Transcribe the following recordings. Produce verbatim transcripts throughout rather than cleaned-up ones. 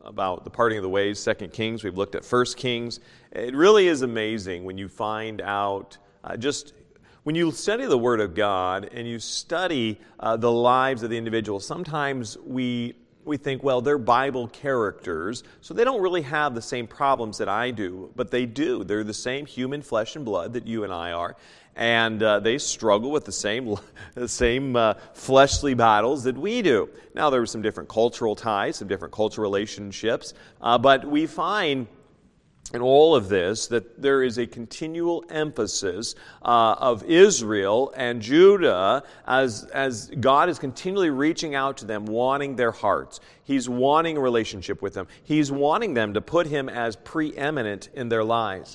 about the parting of the ways, Second Kings. We've looked at First Kings. It really is amazing when you find out uh, just when you study the Word of God and you study uh, the lives of the individuals. Sometimes we we think, well, they're Bible characters, so they don't really have the same problems that I do, but they do. They're the same human flesh and blood that you and I are. And uh, they struggle with the same the same uh, fleshly battles that we do. Now, there were some different cultural ties, some different cultural relationships, uh, but we find in all of this that there is a continual emphasis uh, of Israel and Judah as, as God is continually reaching out to them, wanting their hearts. He's wanting a relationship with them. He's wanting them to put Him as preeminent in their lives.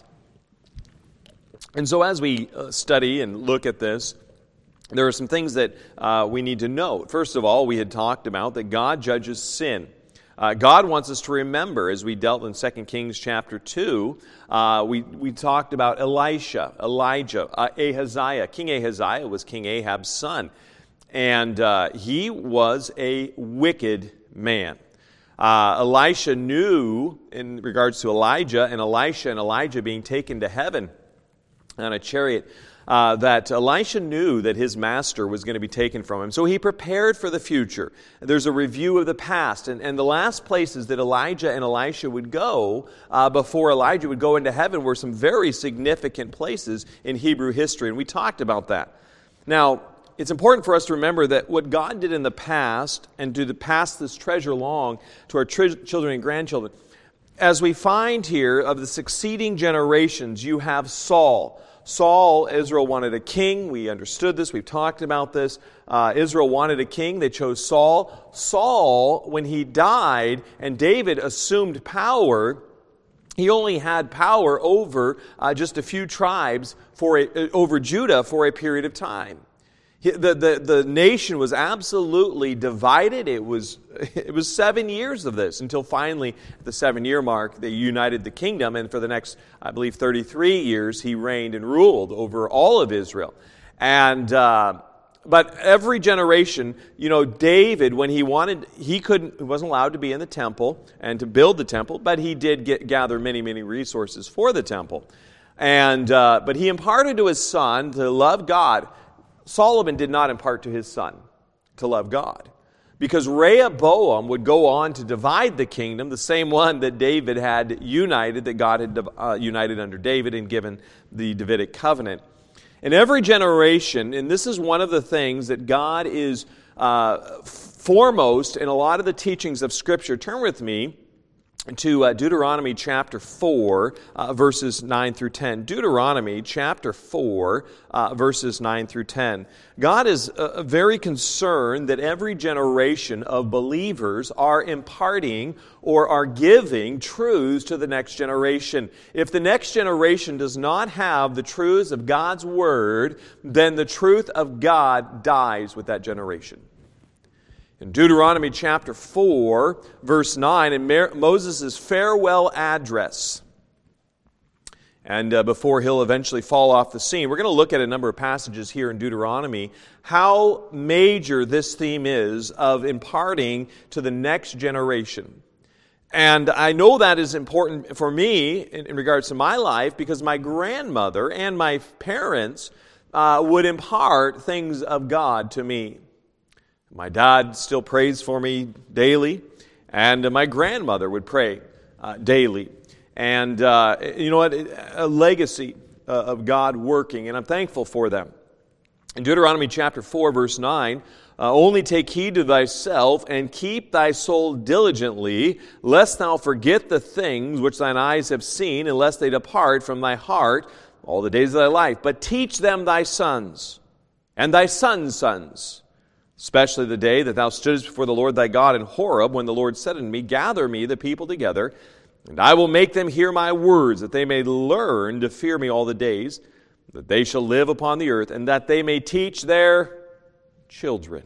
And so as we uh, study and look at this, there are some things that uh, we need to note. First of all, we had talked about that God judges sin. Uh, God wants us to remember, as we dealt in Second Kings chapter two, uh, we, we talked about Elisha, Elijah, uh, Ahaziah. King Ahaziah was King Ahab's son, and uh, he was a wicked man. Uh, Elisha knew, in regards to Elijah and Elisha and Elijah being taken to heaven on a chariot, uh, that Elisha knew that his master was going to be taken from him. So he prepared for the future. There's a review of the past. And, and the last places that Elijah and Elisha would go uh, before Elijah would go into heaven were some very significant places in Hebrew history. And we talked about that. Now, it's important for us to remember that what God did in the past, and to pass this treasure along to our tri- children and grandchildren, as we find here of the succeeding generations, you have Saul. Saul, Israel wanted a king. We understood this. We've talked about this. Uh, Israel wanted a king. They chose Saul. Saul, when he died and David assumed power, he only had power over uh, just a few tribes for a, over Judah for a period of time. The, the, the nation was absolutely divided. It was, it was seven years of this until finally, at the seven-year mark, they united the kingdom. And for the next, I believe, thirty-three years, he reigned and ruled over all of Israel. And uh, but every generation, you know, David, when he wanted, he couldn't, he wasn't allowed to be in the temple and to build the temple, but he did get, gather many, many resources for the temple. And uh, but he imparted to his son to love God. Solomon did not impart to his son to love God, because Rehoboam would go on to divide the kingdom, the same one that David had united, that God had uh, united under David and given the Davidic covenant. In every generation, and this is one of the things that God is uh, foremost in a lot of the teachings of Scripture. Turn with me to uh, Deuteronomy chapter four, uh, verses nine through ten. Deuteronomy chapter four, uh, verses nine through ten. God is uh, very concerned that every generation of believers are imparting or are giving truths to the next generation. If the next generation does not have the truths of God's Word, then the truth of God dies with that generation. In Deuteronomy chapter four, verse nine, in Moses' farewell address, and uh, before he'll eventually fall off the scene, we're going to look at a number of passages here in Deuteronomy, how major this theme is of imparting to the next generation. And I know that is important for me in, in regards to my life, because my grandmother and my parents uh, would impart things of God to me. My dad still prays for me daily, and my grandmother would pray uh, daily. And uh, you know what? A legacy uh, of God working, and I'm thankful for them. In Deuteronomy chapter four, verse nine, uh, only take heed to thyself, and keep thy soul diligently, lest thou forget the things which thine eyes have seen, and lest they depart from thy heart all the days of thy life. But teach them thy sons, and thy sons' sons, especially the day that thou stoodest before the Lord thy God in Horeb, when the Lord said unto me, gather me the people together, and I will make them hear my words, that they may learn to fear me all the days, that they shall live upon the earth, and that they may teach their children.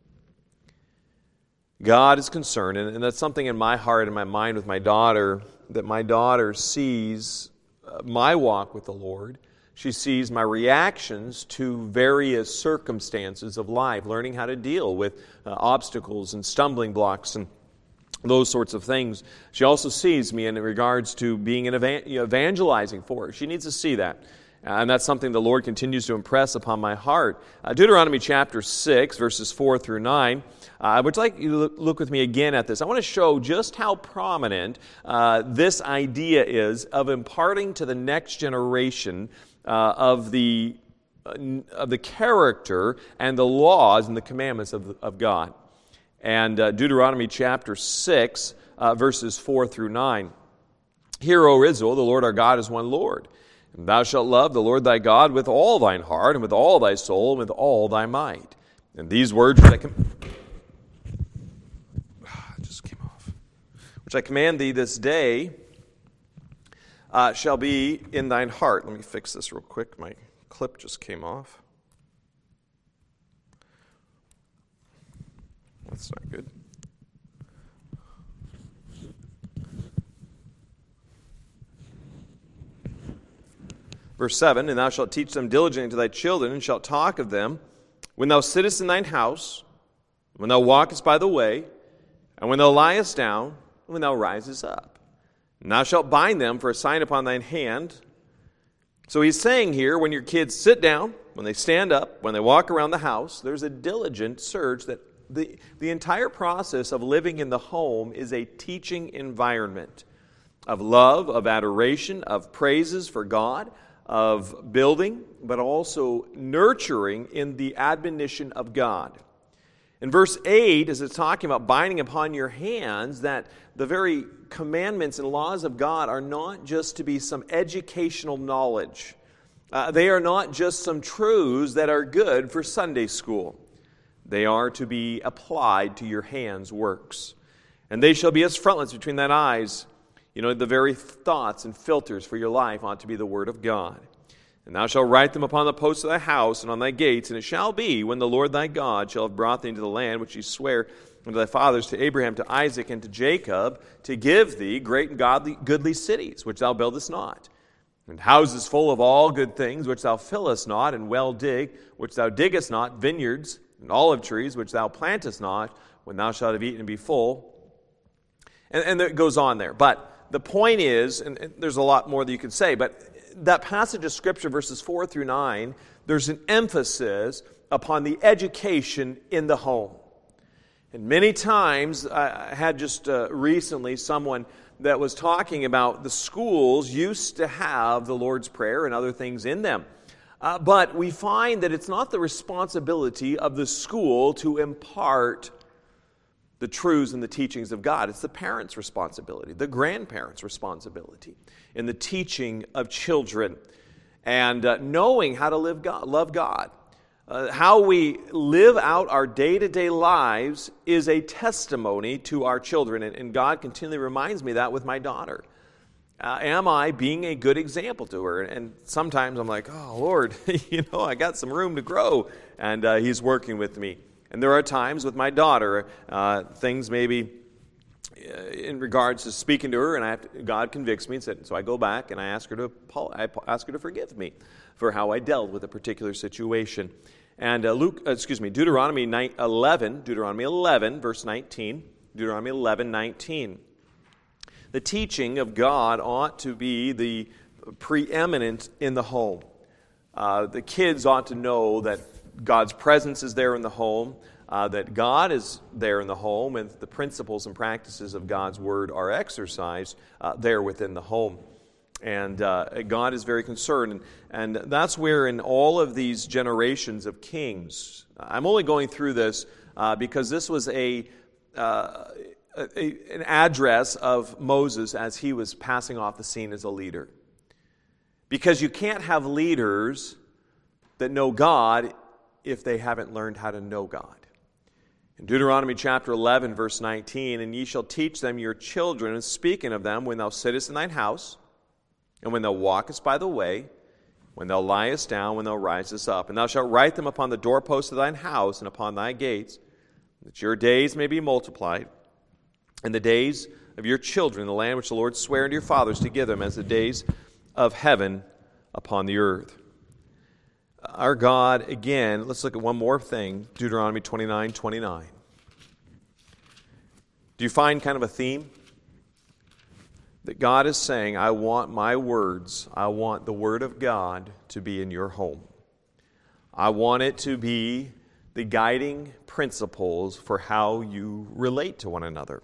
God is concerned, and that's something in my heart and my mind with my daughter, that my daughter sees my walk with the Lord. She sees my reactions to various circumstances of life, learning how to deal with uh, obstacles and stumbling blocks. And those sorts of things. She also sees me in regards to being an evan- evangelizing for her. She needs to see that. And that's something the Lord continues to impress upon my heart. Uh, Deuteronomy chapter six, verses four through nine. Uh, I would like you to look, look with me again at this. I want to show just how prominent uh, this idea is of imparting to the next generation uh, of the uh, of the character and the laws and the commandments of, of God. And uh, Deuteronomy chapter six, uh, verses four through nine. Hear, O Israel, the Lord our God is one Lord. And thou shalt love the Lord thy God with all thine heart, and with all thy soul, and with all thy might. And these words which I, com- just came off. which I command thee this day uh, shall be in thine heart. Let me fix this real quick. My clip just came off. That's not good. Verse seven, and thou shalt teach them diligently to thy children, and shalt talk of them when thou sittest in thine house, when thou walkest by the way, and when thou liest down, and when thou risest up. And thou shalt bind them for a sign upon thine hand. So he's saying here, when your kids sit down, when they stand up, when they walk around the house, there's a diligent search that the, the entire process of living in the home is a teaching environment of love, of adoration, of praises for God, of building, but also nurturing in the admonition of God. In verse eight, as it's talking about binding upon your hands, that the very commandments and laws of God are not just to be some educational knowledge. Uh, they are not just some truths that are good for Sunday school. They are to be applied to your hands' works. And they shall be as frontlets between thine eyes. You know, the very thoughts and filters for your life ought to be the Word of God. And thou shalt write them upon the posts of thy house and on thy gates, and it shall be, when the Lord thy God shall have brought thee into the land which he sware unto thy fathers, to Abraham, to Isaac, and to Jacob, to give thee great and godly, goodly cities, which thou buildest not, and houses full of all good things, which thou fillest not, and well dig, which thou diggest not, vineyards, and olive trees, which thou plantest not, when thou shalt have eaten and be full. And, and it goes on there. But the point is, and, and there's a lot more that you could say, but that passage of Scripture, verses four through nine, there's an emphasis upon the education in the home. And many times, I had just uh, recently someone that was talking about the schools used to have the Lord's Prayer and other things in them. Uh, but we find that it's not the responsibility of the school to impart the truths and the teachings of God. It's the parents' responsibility, the grandparents' responsibility in the teaching of children and uh, knowing how to live God, love God. Uh, how we live out our day-to-day lives is a testimony to our children, and, and God continually reminds me that with my daughter. Uh, am I being a good example to her? And sometimes I'm like, oh, Lord, you know, I got some room to grow, and uh, He's working with me. And there are times with my daughter, uh, things maybe in regards to speaking to her, and I have to, God convicts me, and said, so I go back and I ask her to I ask her to forgive me for how I dealt with a particular situation. And uh, Luke, uh, excuse me, Deuteronomy eleven, Deuteronomy eleven, verse nineteen, Deuteronomy eleven, nineteen. The teaching of God ought to be the preeminent in the home. Uh, the kids ought to know that God's presence is there in the home, uh, that God is there in the home, and the principles and practices of God's Word are exercised uh, there within the home. And uh, God is very concerned. And, and that's where in all of these generations of kings, I'm only going through this uh, because this was a, uh, a an address of Moses as he was passing off the scene as a leader. Because you can't have leaders that know God if they haven't learned how to know God. In Deuteronomy chapter eleven, verse nineteen, and ye shall teach them your children, and speaking of them, when thou sittest in thine house, and when thou walkest by the way, when thou liest down, when thou risest up, and thou shalt write them upon the doorposts of thine house and upon thy gates, that your days may be multiplied, and the days of your children in the land which the Lord sware unto your fathers to give them as the days of heaven upon the earth. Our God, again, let's look at one more thing, Deuteronomy twenty-nine, twenty-nine. Do you find kind of a theme? That God is saying, I want my words, I want the Word of God to be in your home. I want it to be the guiding principles for how you relate to one another.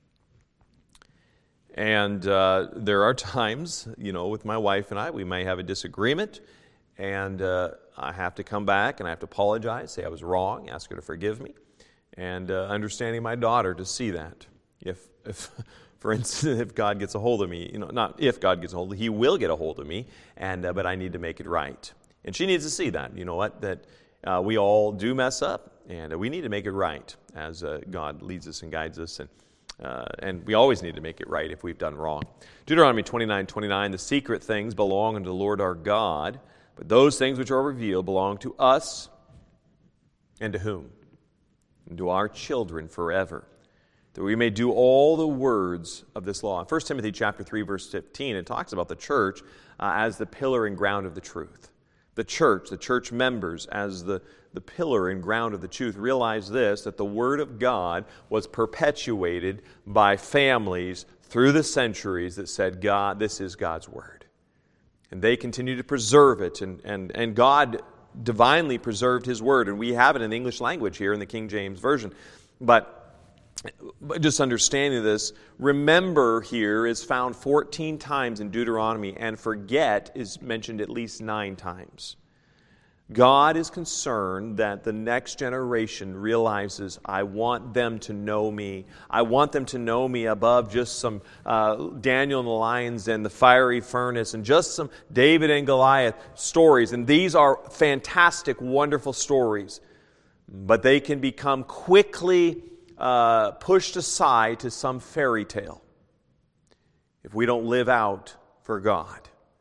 And uh, there are times, you know, with my wife and I, we may have a disagreement, and uh, I have to come back and I have to apologize, say I was wrong, ask her to forgive me, and uh, understanding my daughter to see that. If, if, for instance, if God gets a hold of me, you know, not if God gets a hold of me, He will get a hold of me, and uh, but I need to make it right. And she needs to see that, you know what, that uh, we all do mess up, and uh, we need to make it right as uh, God leads us and guides us, and Uh, and we always need to make it right if we've done wrong. Deuteronomy twenty-nine twenty-nine, the secret things belong unto the Lord our God, but those things which are revealed belong to us, and to whom? And to our children forever, that we may do all the words of this law. In First Timothy chapter three, verse fifteen, it talks about the church uh, as the pillar and ground of the truth. The church, the church members, as the, the pillar and ground of the truth, realize this, that the Word of God was perpetuated by families through the centuries that said, God, this is God's Word. And they continue to preserve it, and, and, and God divinely preserved His Word. And we have it in the English language here in the King James Version. But But just understanding this, remember here is found fourteen times in Deuteronomy, and forget is mentioned at least nine times. God is concerned that the next generation realizes, I want them to know me. I want them to know me above just some uh, Daniel and the lions and the fiery furnace and just some David and Goliath stories. And these are fantastic, wonderful stories. But they can become quickly Uh, pushed aside to some fairy tale if we don't live out for God.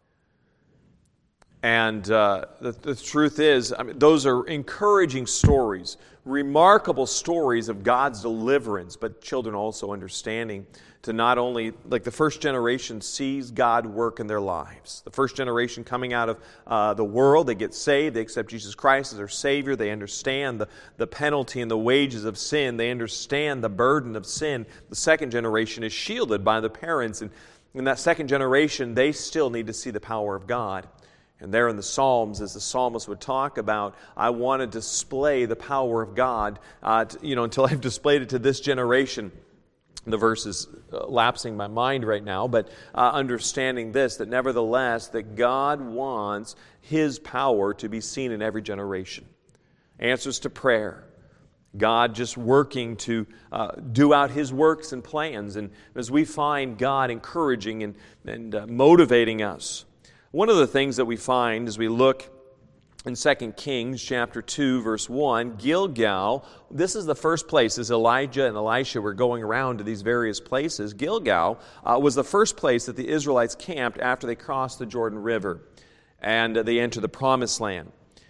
And uh, the, the truth is, I mean, those are encouraging stories, remarkable stories of God's deliverance, but children also understanding to not only, like the first generation sees God work in their lives. The first generation coming out of uh, the world, they get saved, they accept Jesus Christ as their Savior, they understand the, the penalty and the wages of sin, they understand the burden of sin. The second generation is shielded by the parents, and in that second generation, they still need to see the power of God. And there in the Psalms, as the psalmist would talk about, I want to display the power of God, uh, to, you know, until I've displayed it to this generation. The verse is uh, lapsing my mind right now, but uh, understanding this, that nevertheless, that God wants His power to be seen in every generation. Answers to prayer. God just working to uh, do out His works and plans. And as we find God encouraging and, and uh, motivating us, one of the things that we find as we look in Second Kings chapter two, verse one, Gilgal, this is the first place, as Elijah and Elisha were going around to these various places, Gilgal uh, was the first place that the Israelites camped after they crossed the Jordan River and uh, they entered the Promised Land.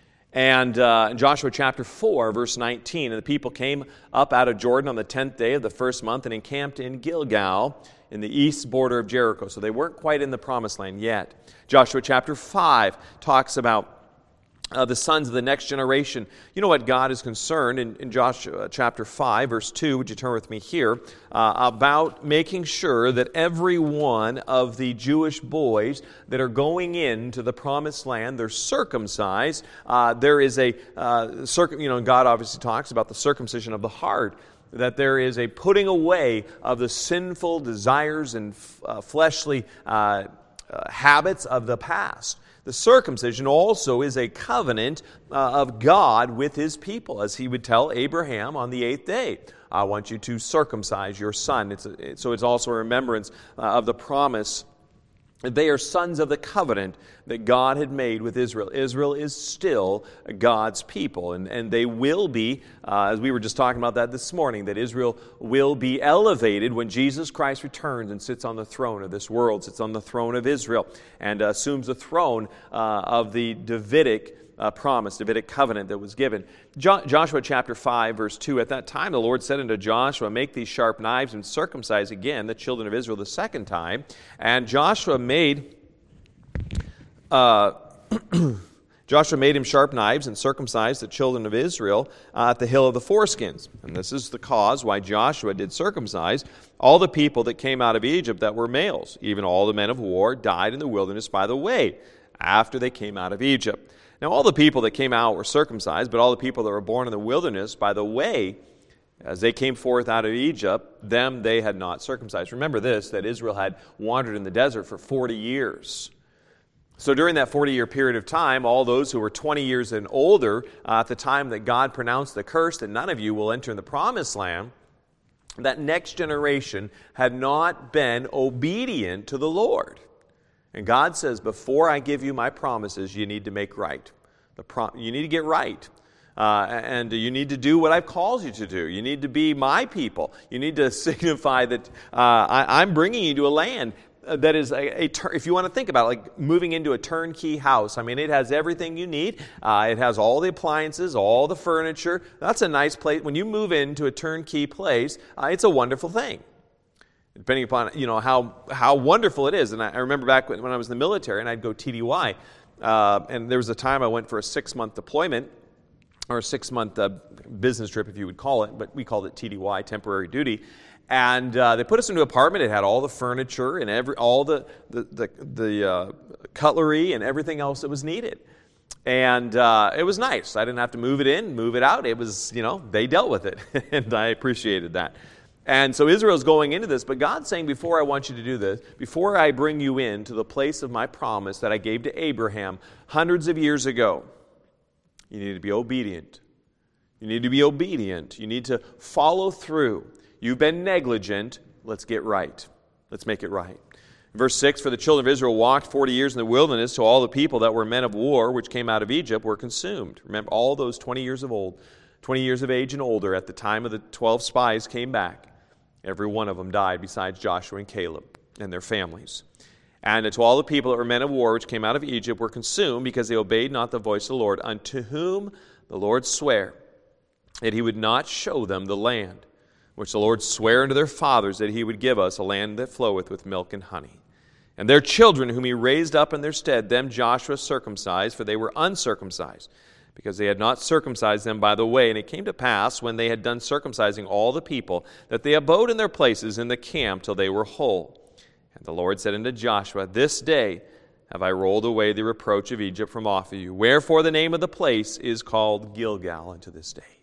And uh, in Joshua chapter four, verse nineteen, and the people came up out of Jordan on the tenth day of the first month and encamped in Gilgal in the east border of Jericho. So they weren't quite in the Promised Land yet. Joshua chapter five talks about Uh, the sons of the next generation. You know what God is concerned in, in Joshua chapter five, verse two, would you turn with me here, uh, about making sure that every one of the Jewish boys that are going into the Promised Land, they're circumcised. Uh, there is a, uh, circum, you know, God obviously talks about the circumcision of the heart, that there is a putting away of the sinful desires and uh, fleshly uh, uh, habits of the past. The circumcision also is a covenant uh, of God with His people, as He would tell Abraham on the eighth day. I want you to circumcise your son. It's a, it, so it's also a remembrance uh, of the promise. They are sons of the covenant that God had made with Israel. Israel is still God's people, and, and they will be, uh, as we were just talking about that this morning, that Israel will be elevated when Jesus Christ returns and sits on the throne of this world, sits on the throne of Israel, and uh, assumes the throne uh, of the Davidic Uh, promise, Davidic covenant that was given. Jo- Joshua chapter five, verse two, at that time the Lord said unto Joshua, make these sharp knives and circumcise again the children of Israel the second time. And Joshua made, uh, Joshua made him sharp knives and circumcised the children of Israel uh, at the hill of the foreskins. And this is the cause why Joshua did circumcise all the people that came out of Egypt that were males. Even all the men of war died in the wilderness by the way, after they came out of Egypt. Now all the people that came out were circumcised, but all the people that were born in the wilderness by the way, as they came forth out of Egypt, them they had not circumcised. Remember this, that Israel had wandered in the desert for forty years. So during that forty-year period of time, all those who were twenty years and older, uh, at the time that God pronounced the curse that none of you will enter in the promised land, that next generation had not been obedient to the Lord. And God says, before I give you my promises, you need to make right. The pro- you need to get right. Uh, and you need to do what I've called you to do. You need to be my people. You need to signify that uh, I, I'm bringing you to a land that is a, a tur- if you want to think about it, like moving into a turnkey house. I mean, it has everything you need. Uh, it has all the appliances, all the furniture. That's a nice place. When you move into a turnkey place, uh, it's a wonderful thing. Depending upon, you know, how how wonderful it is. And I, I remember back when, when I was in the military and I'd go T D Y, uh, and there was a time I went for a six-month deployment, or a six-month uh, business trip, if you would call it, but we called it T D Y, temporary duty. And uh, they put us into an apartment. It had all the furniture and every all the the the, the uh, cutlery and everything else that was needed. And uh, it was nice. I didn't have to move it in, move it out. It was, you know, they dealt with it, and I appreciated that. And so Israel's going into this, but God's saying, before I want you to do this, before I bring you in to the place of my promise that I gave to Abraham hundreds of years ago, you need to be obedient. You need to be obedient. You need to follow through. You've been negligent. Let's get right. Let's make it right. Verse six, for the children of Israel walked forty years in the wilderness, so all the people that were men of war, which came out of Egypt, were consumed. Remember, all those twenty years of old, twenty years of age and older, at the time of the twelve spies came back. Every one of them died besides Joshua and Caleb and their families. And to all the people that were men of war, which came out of Egypt, were consumed because they obeyed not the voice of the Lord, unto whom the Lord sware that he would not show them the land, which the Lord sware unto their fathers that he would give us, a land that floweth with milk and honey. And their children, whom he raised up in their stead, them Joshua circumcised, for they were uncircumcised, because they had not circumcised them by the way. And it came to pass, when they had done circumcising all the people, that they abode in their places in the camp till they were whole. And the Lord said unto Joshua, this day have I rolled away the reproach of Egypt from off of you. Wherefore the name of the place is called Gilgal unto this day.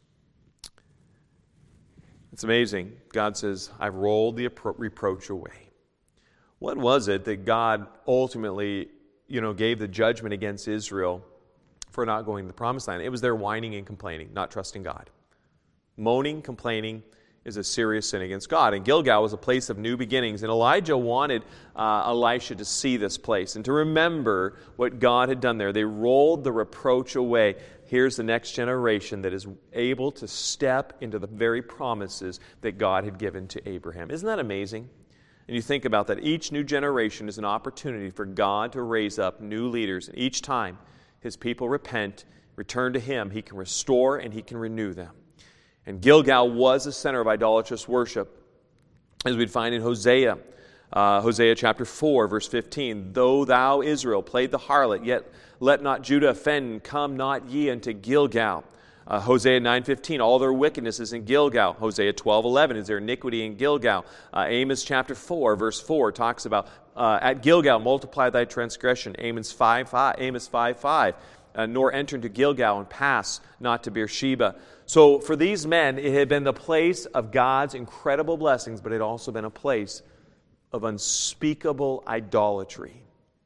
It's amazing. God says, I've rolled the reproach away. What was it that God ultimately, you know, gave the judgment against Israel for not going to the promised land? It was their whining and complaining, not trusting God. Moaning, complaining is a serious sin against God. And Gilgal was a place of new beginnings. And Elijah wanted uh, Elisha to see this place and to remember what God had done there. They rolled the reproach away. Here's the next generation that is able to step into the very promises that God had given to Abraham. Isn't that amazing? And you think about that. Each new generation is an opportunity for God to raise up new leaders. And each time his people repent, return to him, he can restore and he can renew them. And Gilgal was a center of idolatrous worship, as we'd find in Hosea. Uh, Hosea chapter four, verse fifteen. Though thou, Israel, played the harlot, yet let not Judah offend, come not ye unto Gilgal. Uh, Hosea nine fifteen, all their wickedness is in Gilgal. Hosea twelve eleven, is there iniquity in Gilgal? Uh, Amos chapter four, verse four, talks about, uh, at Gilgal multiply thy transgression. Amos five five, Amos five five, uh, nor enter into Gilgal and pass not to Beersheba. So for these men, it had been the place of God's incredible blessings, but it had also been a place of unspeakable idolatry.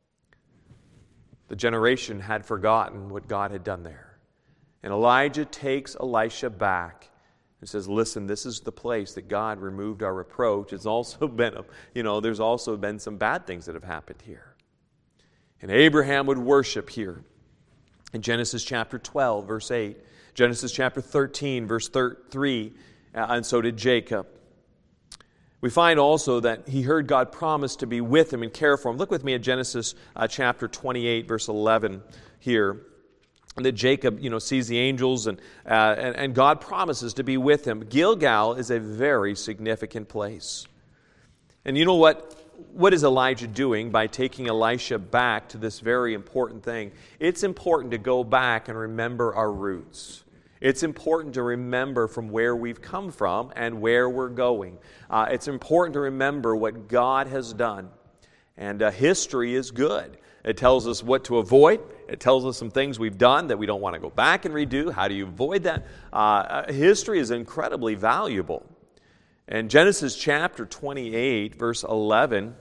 The generation had forgotten what God had done there. And Elijah takes Elisha back and says, listen, this is the place that God removed our reproach. It's also been, you know, there's also been some bad things that have happened here. And Abraham would worship here. In Genesis chapter twelve, verse eight. Genesis chapter thirteen, verse three. And so did Jacob. We find also that he heard God promise to be with him and care for him. Look with me at Genesis uh, chapter twenty-eight, verse eleven here. And that Jacob, you know, sees the angels and, uh, and and God promises to be with him. Gilgal is a very significant place. And you know what? what is Elijah doing by taking Elisha back to this very important thing? It's important to go back and remember our roots. It's important to remember from where we've come from and where we're going. Uh, it's important to remember what God has done. And uh, history is good. It tells us what to avoid. It tells us some things we've done that we don't want to go back and redo. How do you avoid that? Uh, history is incredibly valuable. In Genesis chapter twenty-eight, verse eleven,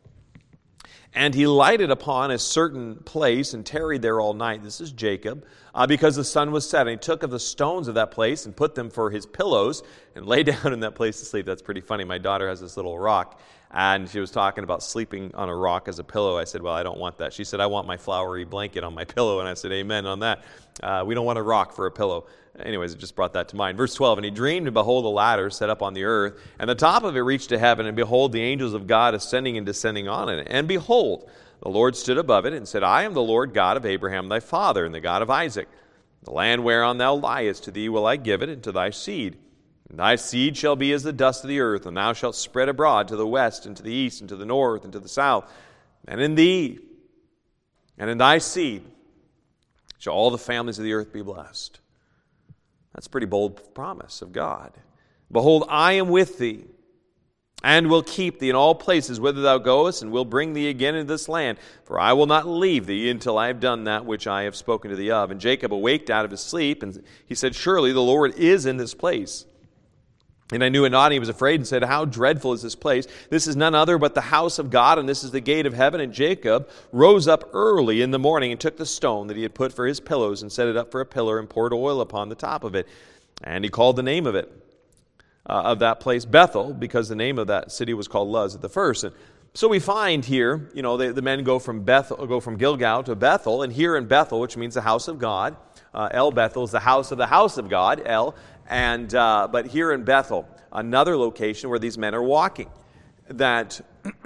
and he lighted upon a certain place and tarried there all night. This is Jacob, uh, because the sun was setting. He took of the stones of that place and put them for his pillows and lay down in that place to sleep. That's pretty funny. My daughter has this little rock, and she was talking about sleeping on a rock as a pillow. I said, well, I don't want that. She said, I want my flowery blanket on my pillow. And I said, amen on that. Uh, we don't want a rock for a pillow. Anyways, it just brought that to mind. Verse twelve, and he dreamed, and behold, a ladder set up on the earth, and the top of it reached to heaven, and behold, the angels of God ascending and descending on it. And behold, the Lord stood above it, and said, I am the Lord God of Abraham thy father, and the God of Isaac. The land whereon thou liest, to thee will I give it, and to thy seed. And thy seed shall be as the dust of the earth, and thou shalt spread abroad to the west, and to the east, and to the north, and to the south. And in thee, and in thy seed, shall all the families of the earth be blessed. That's a pretty bold promise of God. Behold, I am with thee, and will keep thee in all places whither thou goest, and will bring thee again into this land. For I will not leave thee until I have done that which I have spoken to thee of. And Jacob awaked out of his sleep, and he said, surely the Lord is in this place. And I knew it not, and he was afraid, and said, how dreadful is this place? This is none other but the house of God, and this is the gate of heaven. And Jacob rose up early in the morning, and took the stone that he had put for his pillows, and set it up for a pillar, and poured oil upon the top of it. And he called the name of it, uh, of that place, Bethel, because the name of that city was called Luz at the first. And so we find here, you know, the, the men go from Bethel, go from Gilgal to Bethel, and here in Bethel, which means the house of God, uh, El Bethel is the house of the house of God, El. And uh, but here in Bethel, another location where these men are walking, that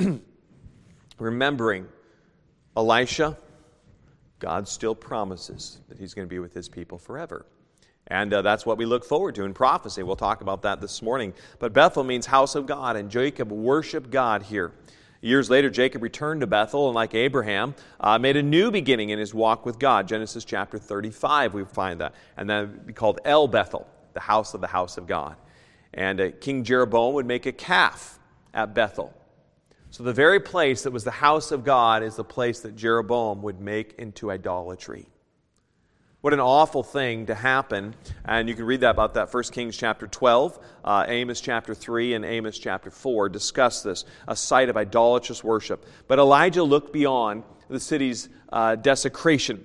remembering Elisha, God still promises that he's going to be with his people forever. And uh, that's what we look forward to in prophecy. We'll talk about that this morning. But Bethel means house of God, and Jacob worshiped God here. Years later, Jacob returned to Bethel, and like Abraham, uh, made a new beginning in his walk with God. Genesis chapter thirty-five, we find that. And then it would be called El Bethel, the house of the house of God. And uh, King Jeroboam would make a calf at Bethel. So the very place that was the house of God is the place that Jeroboam would make into idolatry. What an awful thing to happen. And you can read that about that. First Kings chapter twelve, uh, Amos chapter three, and Amos chapter four discuss this, a site of idolatrous worship. But Elijah looked beyond the city's uh, desecration.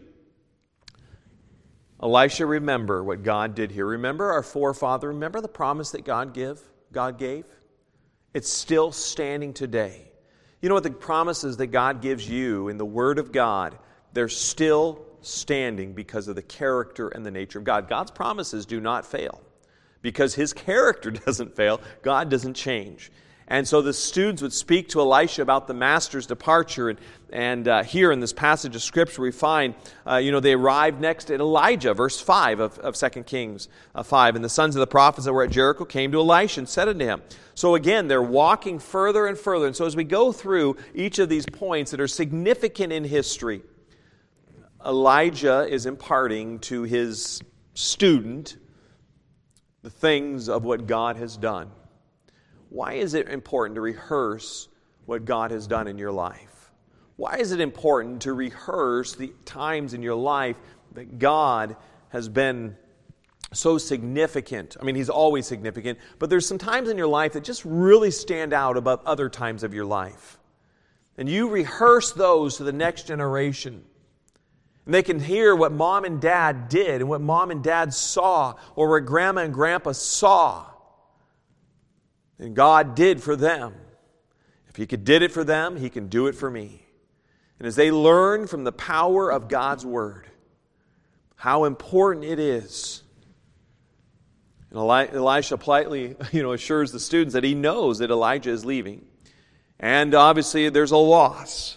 Elisha, remember what God did here. Remember our forefather. Remember the promise that God give, God gave? It's still standing today. You know what the promises that God gives you in the Word of God, they're still standing because of the character and the nature of God. God's promises do not fail. Because His character doesn't fail, God doesn't change. And so the students would speak to Elisha about the master's departure. And, and uh, here in this passage of Scripture we find, uh, you know, they arrived next at Elijah, verse five of, of Second Kings uh, five. And the sons of the prophets that were at Jericho came to Elisha and said unto him. So again, they're walking further and further. And so as we go through each of these points that are significant in history, Elijah is imparting to his student the things of what God has done. Why is it important to rehearse what God has done in your life? Why is it important to rehearse the times in your life that God has been so significant? I mean, He's always significant, but there's some times in your life that just really stand out above other times of your life. And you rehearse those to the next generation. And they can hear what mom and dad did and what mom and dad saw, or what grandma and grandpa saw. And God did for them. If He could did it for them, He can do it for me. And as they learn from the power of God's Word, how important it is. And Elisha politely, you know, assures the students that he knows that Elijah is leaving. And obviously there's a loss.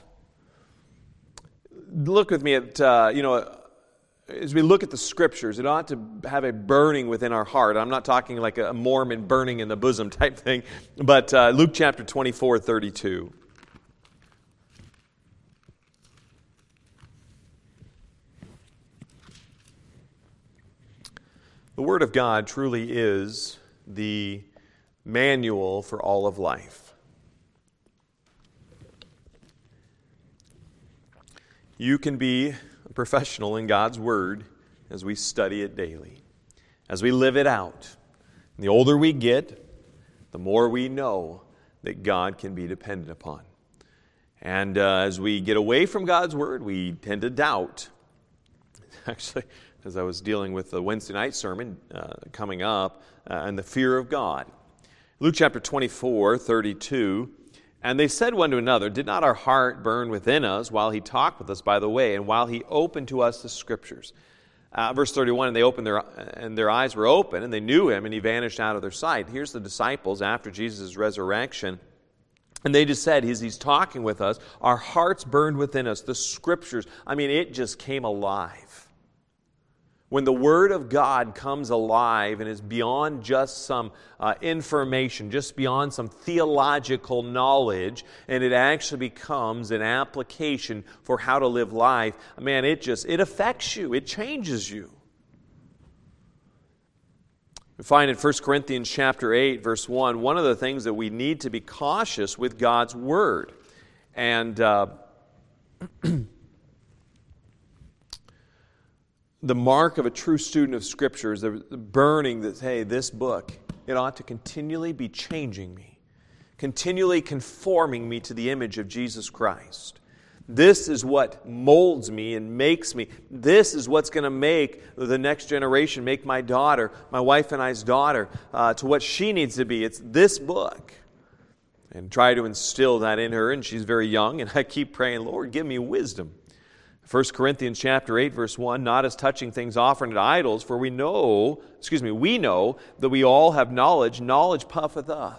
Look with me at, uh, you know, as we look at the Scriptures, it ought to have a burning within our heart. I'm not talking like a Mormon burning in the bosom type thing, but uh, Luke chapter twenty-four, thirty-two. The Word of God truly is the manual for all of life. You can be a professional in God's Word as we study it daily, as we live it out. And the older we get, the more we know that God can be depended upon. And uh, as we get away from God's Word, we tend to doubt. Actually, as I was dealing with the Wednesday night sermon uh, coming up, uh, and the fear of God. Luke chapter twenty-four, thirty-two, and they said one to another, "Did not our heart burn within us while he talked with us by the way, and while he opened to us the Scriptures?" Uh, verse thirty-one, and they opened their and their eyes were open, and they knew him, and he vanished out of their sight. Here's the disciples after Jesus' resurrection. And they just said, as he's talking with us, our hearts burned within us, the Scriptures. I mean, it just came alive. When the Word of God comes alive and is beyond just some uh, information, just beyond some theological knowledge, and it actually becomes an application for how to live life, man, it just, it affects you. It changes you. We find in First Corinthians chapter eight, verse one, one of the things that we need to be cautious with God's Word. And uh, the mark of a true student of Scripture is the burning that, hey, this book, it ought to continually be changing me, continually conforming me to the image of Jesus Christ. This is what molds me and makes me. This is what's going to make the next generation, make my daughter, my wife and I's daughter, uh, to what she needs to be. It's this book. And try to instill that in her, and she's very young, and I keep praying, Lord, give me wisdom. First Corinthians chapter eight, verse one, not as touching things offered to idols, for we know, excuse me, we know that we all have knowledge. Knowledge puffeth up,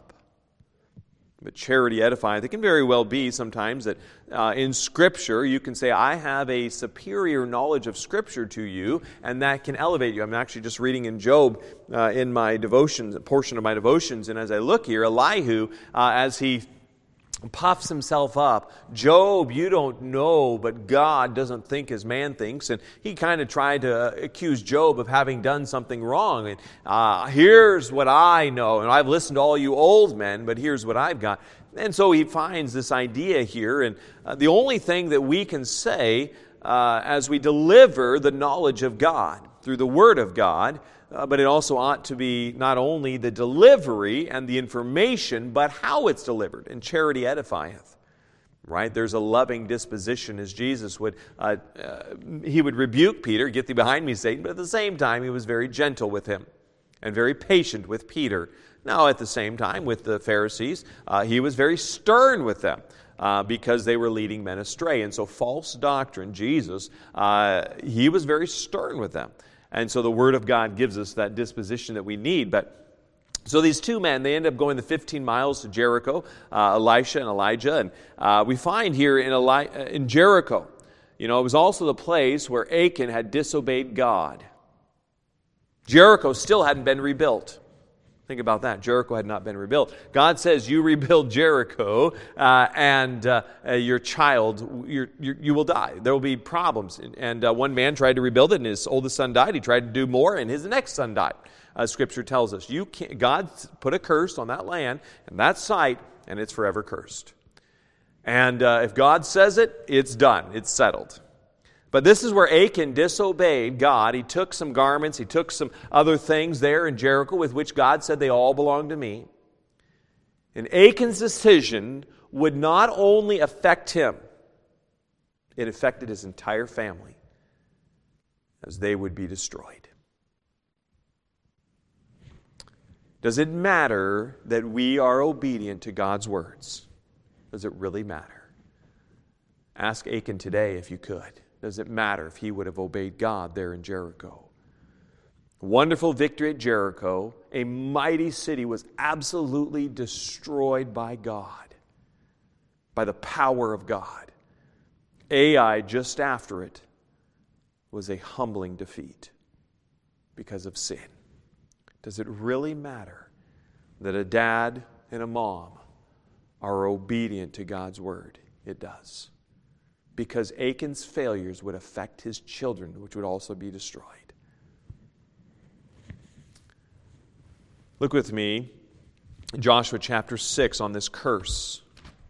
but charity edifieth. It can very well be sometimes that uh, in Scripture you can say, I have a superior knowledge of Scripture to you, and that can elevate you. I'm actually just reading in Job uh, in my devotions, a portion of my devotions, and as I look here, Elihu, uh, as he puffs himself up. Job, you don't know, but God doesn't think as man thinks. And he kind of tried to accuse Job of having done something wrong. And uh, here's what I know. And I've listened to all you old men, but here's what I've got. And so he finds this idea here. And uh, the only thing that we can say uh, as we deliver the knowledge of God through the Word of God, Uh, but it also ought to be not only the delivery and the information, but how it's delivered. And charity edifieth. Right? There's a loving disposition, as Jesus would, uh, uh, he would rebuke Peter, get thee behind me, Satan, but at the same time he was very gentle with him and very patient with Peter. Now at the same time with the Pharisees, uh, he was very stern with them. Uh, because they were leading men astray. And so false doctrine, Jesus, uh, he was very stern with them. And so the Word of God gives us that disposition that we need. But so these two men, they end up going the fifteen miles to Jericho, uh, Elisha and Elijah. And uh, we find here in, Eli- in Jericho, you know, it was also the place where Achan had disobeyed God. Jericho still hadn't been rebuilt. Think about that. Jericho had not been rebuilt. God says, you rebuild Jericho uh, and uh, uh, your child, you're, you're, you will die. There will be problems. And uh, one man tried to rebuild it and his oldest son died. He tried to do more and his next son died. Uh, Scripture tells us, you can't, God put a curse on that land and that site and it's forever cursed. And uh, if God says it, it's done. It's settled. But this is where Achan disobeyed God. He took some garments, he took some other things there in Jericho with which God said they all belong to me. And Achan's decision would not only affect him, it affected his entire family as they would be destroyed. Does it matter that we are obedient to God's words? Does it really matter? Ask Achan today if you could. Does it matter if he would have obeyed God there in Jericho? Wonderful victory at Jericho. A mighty city was absolutely destroyed by God, by the power of God. Ai, just after it, was a humbling defeat because of sin. Does it really matter that a dad and a mom are obedient to God's word? It does. Because Achan's failures would affect his children, which would also be destroyed. Look with me, Joshua chapter six, on this curse.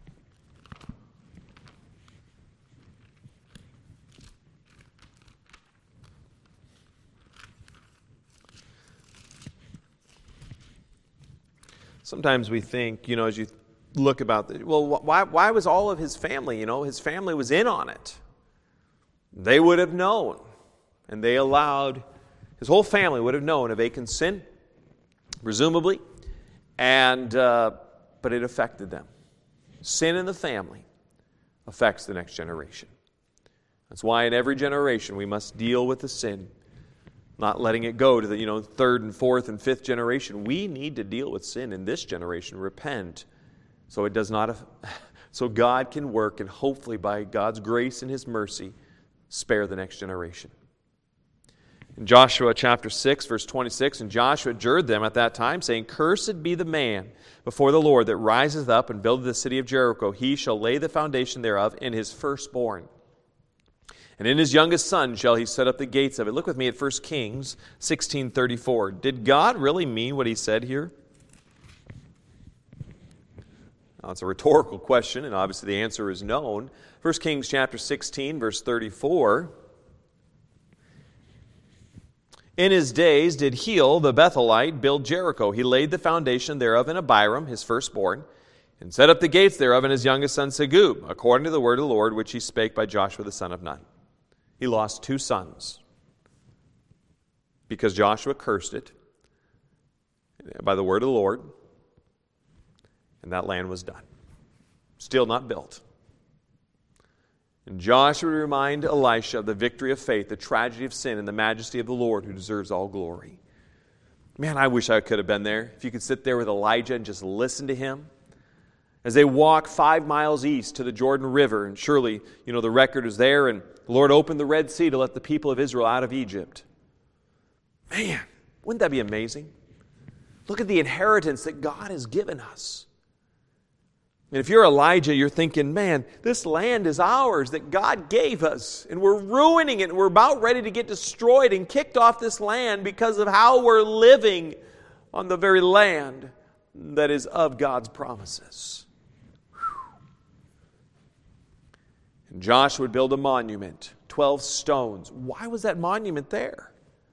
Sometimes we think, you know, as you look about, the, well, why, why was all of his family, you know, his family was in on it. They would have known, and they allowed, his whole family would have known of Achan's sin, presumably, and uh, but it affected them. Sin in the family affects the next generation. That's why in every generation we must deal with the sin, not letting it go to the you know third and fourth and fifth generation. We need to deal with sin in this generation, repent, so it does not, so God can work and hopefully by God's grace and His mercy spare the next generation. In Joshua chapter six, verse twenty-six, and Joshua adjured them at that time, saying, Cursed be the man before the Lord that riseth up and buildeth the city of Jericho. He shall lay the foundation thereof in his firstborn. And in his youngest son shall he set up the gates of it. Look with me at First Kings sixteen thirty-four. Did God really mean what he said here? Now, it's a rhetorical question, and obviously the answer is known. First Kings chapter sixteen, verse thirty-four. In his days did Heel the Bethelite build Jericho. He laid the foundation thereof in Abiram, his firstborn, and set up the gates thereof in his youngest son Segub, according to the word of the Lord, which he spake by Joshua the son of Nun. He lost two sons because Joshua cursed it by the word of the Lord, and that land was done. Still not built. And Joshua would remind Elisha of the victory of faith, the tragedy of sin, and the majesty of the Lord who deserves all glory. Man, I wish I could have been there. If you could sit there with Elijah and just listen to him. As they walk five miles east to the Jordan River, and surely, you know, the record is there, and the Lord opened the Red Sea to let the people of Israel out of Egypt. Man, wouldn't that be amazing? Look at the inheritance that God has given us. And if you're Elijah, you're thinking, man, this land is ours that God gave us, and we're ruining it, and we're about ready to get destroyed and kicked off this land because of how we're living on the very land that is of God's promises. And Joshua would build a monument, twelve stones. Why was that monument there?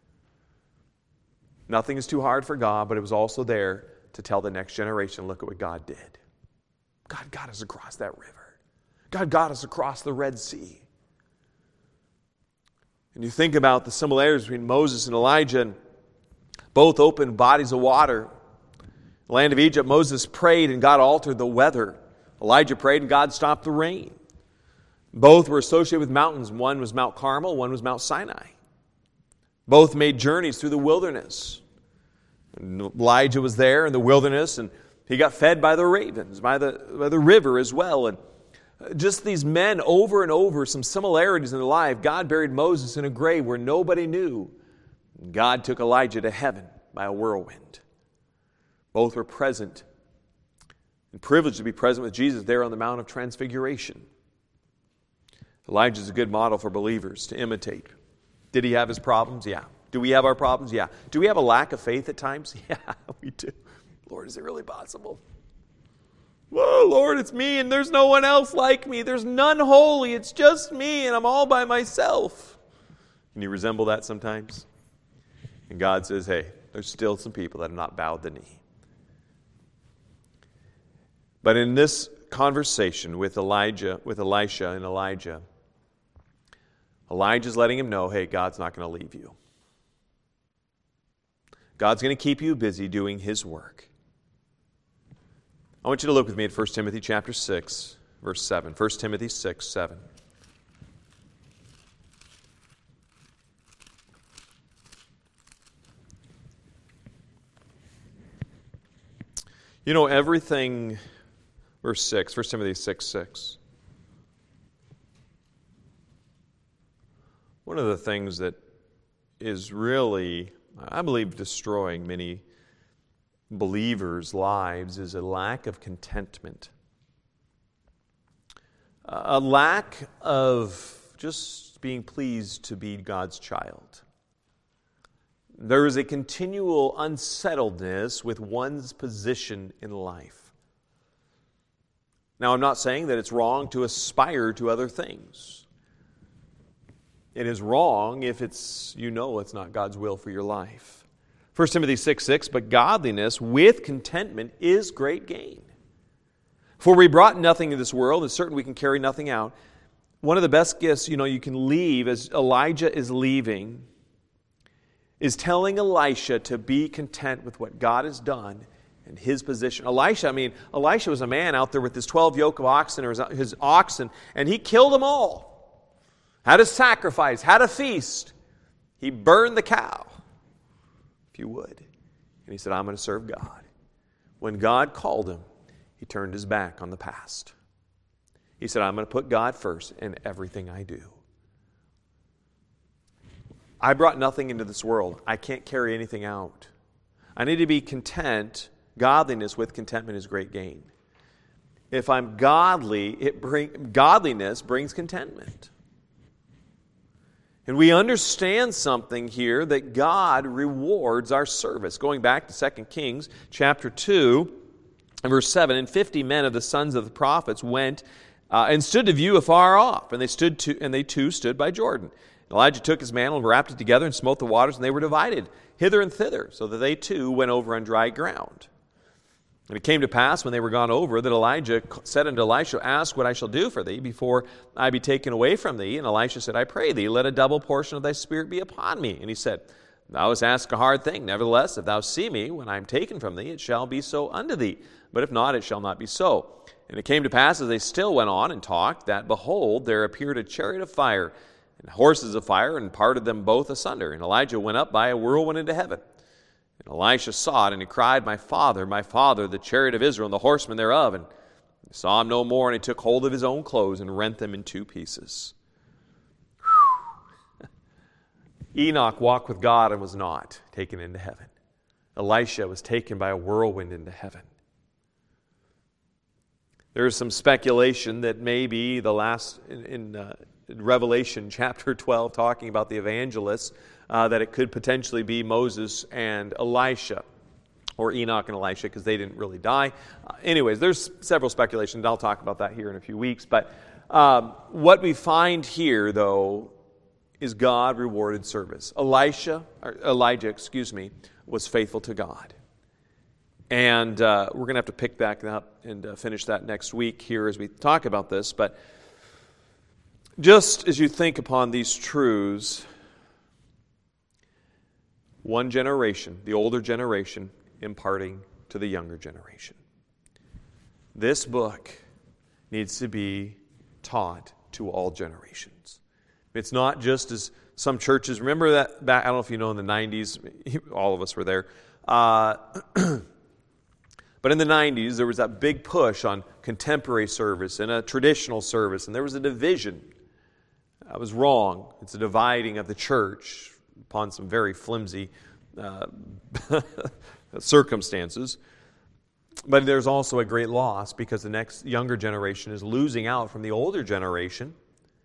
Nothing is too hard for God, but it was also there to tell the next generation, look at what God did. God got us across that river. God got us across the Red Sea. And you think about the similarities between Moses and Elijah, and both opened bodies of water. In the land of Egypt, Moses prayed and God altered the weather. Elijah prayed and God stopped the rain. Both were associated with mountains. One was Mount Carmel, one was Mount Sinai. Both made journeys through the wilderness. And Elijah was there in the wilderness, and he got fed by the ravens, by the, by the river as well. And just these men over and over, some similarities in their life. God buried Moses in a grave where nobody knew. God took Elijah to heaven by a whirlwind. Both were present and privileged to be present with Jesus there on the Mount of Transfiguration. Elijah is a good model for believers to imitate. Did he have his problems? Yeah. Do we have our problems? Yeah. Do we have a lack of faith at times? Yeah, we do. Lord, is it really possible? Whoa, Lord, it's me and there's no one else like me. There's none holy. It's just me and I'm all by myself. Can you resemble that sometimes? And God says, hey, there's still some people that have not bowed the knee. But in this conversation with Elijah, with Elisha and Elijah, Elijah's letting him know, hey, God's not going to leave you. God's going to keep you busy doing His work. I want you to look with me at First Timothy chapter six, verse seven. First Timothy six, seven. You know, everything, verse six, First Timothy six, six. One of the things that is really, I believe, destroying many believers' lives is a lack of contentment. A lack of just being pleased to be God's child. There is a continual unsettledness with one's position in life. Now, I'm not saying that it's wrong to aspire to other things. It is wrong if it's you know it's not God's will for your life. First Timothy six six, but godliness with contentment is great gain. For we brought nothing into this world, and certain we can carry nothing out. One of the best gifts, you know, you can leave as Elijah is leaving is telling Elisha to be content with what God has done and his position. Elisha, I mean, Elisha was a man out there with his twelve yoke of oxen or his, his oxen, and he killed them all. Had a sacrifice, had a feast. He burned the cow, if you would. And he said, I'm going to serve God. When God called him, he turned his back on the past. He said, I'm going to put God first in everything I do. I brought nothing into this world. I can't carry anything out. I need to be content. Godliness with contentment is great gain. If I'm godly, it bring, godliness brings contentment. And we understand something here that God rewards our service. Going back to Second Kings chapter two and verse seven, and fifty men of the sons of the prophets went uh, and stood to view afar off, and they stood to, and they too stood by Jordan. Elijah took his mantle and wrapped it together and smote the waters, and they were divided hither and thither, so that they too went over on dry ground. And it came to pass, when they were gone over, that Elijah said unto Elisha, ask what I shall do for thee before I be taken away from thee. And Elisha said, I pray thee, let a double portion of thy spirit be upon me. And he said, thou hast asked a hard thing. Nevertheless, if thou see me when I am taken from thee, it shall be so unto thee. But if not, it shall not be so. And it came to pass, as they still went on and talked, that, behold, there appeared a chariot of fire, and horses of fire, and parted them both asunder. And Elijah went up by a whirlwind into heaven. And Elisha saw it, and he cried, my father, my father, the chariot of Israel, and the horsemen thereof. And he saw him no more, and he took hold of his own clothes and rent them in two pieces. Enoch walked with God and was not taken into heaven. Elisha was taken by a whirlwind into heaven. There is some speculation that maybe the last, in, in, uh, in Revelation chapter twelve, talking about the evangelists, uh, that it could potentially be Moses and Elisha, or Enoch and Elisha, because they didn't really die. Uh, anyways, there's several speculations. I'll talk about that here in a few weeks. But um, what we find here, though, is God rewarded service. Elisha, or Elijah, excuse me, was faithful to God. And uh, we're going to have to pick back up and uh, finish that next week here as we talk about this. But just as you think upon these truths, one generation, the older generation, imparting to the younger generation. This book needs to be taught to all generations. It's not just as some churches, remember that back, I don't know if you know, in the nineties, all of us were there, uh, but in the nineties, there was that big push on contemporary service and a traditional service, and there was a division. That was wrong. It's a dividing of the church upon some very flimsy uh, circumstances. But there's also a great loss because the next younger generation is losing out from the older generation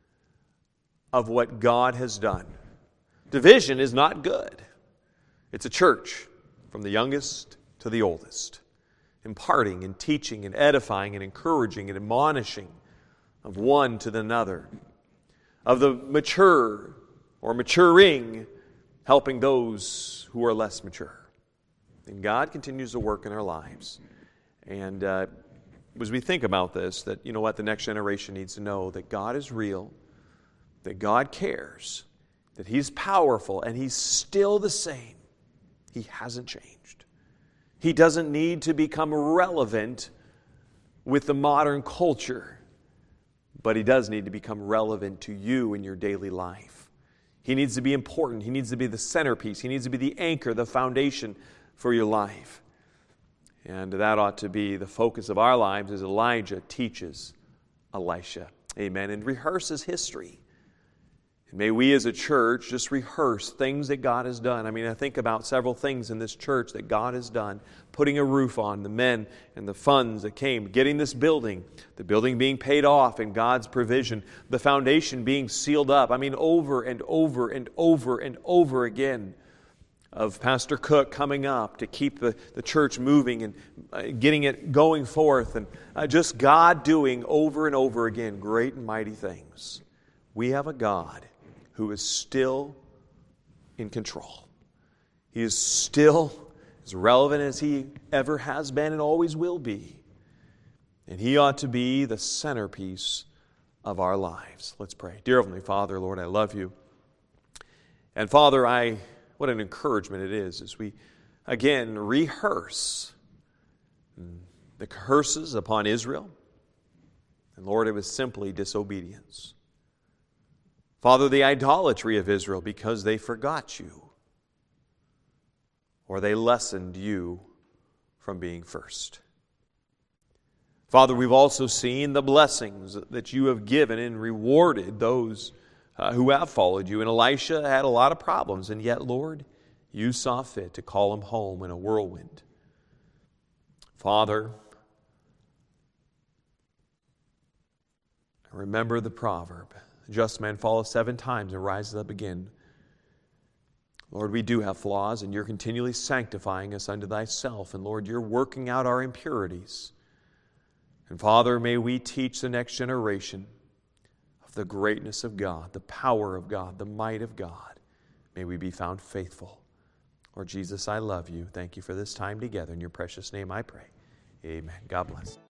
of what God has done. Division is not good. It's a church from the youngest to the oldest, imparting and teaching and edifying and encouraging and admonishing of one to the another, of the mature or maturing, helping those who are less mature. And God continues to work in our lives. And uh, as we think about this, that, you know what, the next generation needs to know that God is real, that God cares, that He's powerful, and He's still the same. He hasn't changed. He doesn't need to become relevant with the modern culture, but He does need to become relevant to you in your daily life. He needs to be important. He needs to be the centerpiece. He needs to be the anchor, the foundation for your life. And that ought to be the focus of our lives as Elijah teaches Elisha. Amen. And rehearses history. And may we as a church just rehearse things that God has done. I mean, I think about several things in this church that God has done. Putting a roof on, the men and the funds that came, getting this building, the building being paid off in God's provision, the foundation being sealed up. I mean, over and over and over and over again. of Pastor Cook coming up to keep the, the church moving and uh, getting it going forth, and uh, just God doing over and over again great and mighty things. We have a God who is still in control. He is still as relevant as He ever has been and always will be. And He ought to be the centerpiece of our lives. Let's pray. Dear Heavenly Father, Lord, I love You. And Father, I what an encouragement it is as we again rehearse the curses upon Israel. And Lord, it was simply disobedience. Father, the idolatry of Israel because they forgot You, or they lessened You from being first. Father, we've also seen the blessings that You have given and rewarded those uh, who have followed You. And Elisha had a lot of problems, and yet, Lord, You saw fit to call him home in a whirlwind. Father, remember the proverb, "A just man falleth seven times and rises up again." Lord, we do have flaws, and You're continually sanctifying us unto Thyself. And Lord, You're working out our impurities. And Father, may we teach the next generation of the greatness of God, the power of God, the might of God. May we be found faithful. Lord Jesus, I love You. Thank You for this time together. In Your precious name I pray. Amen. God bless.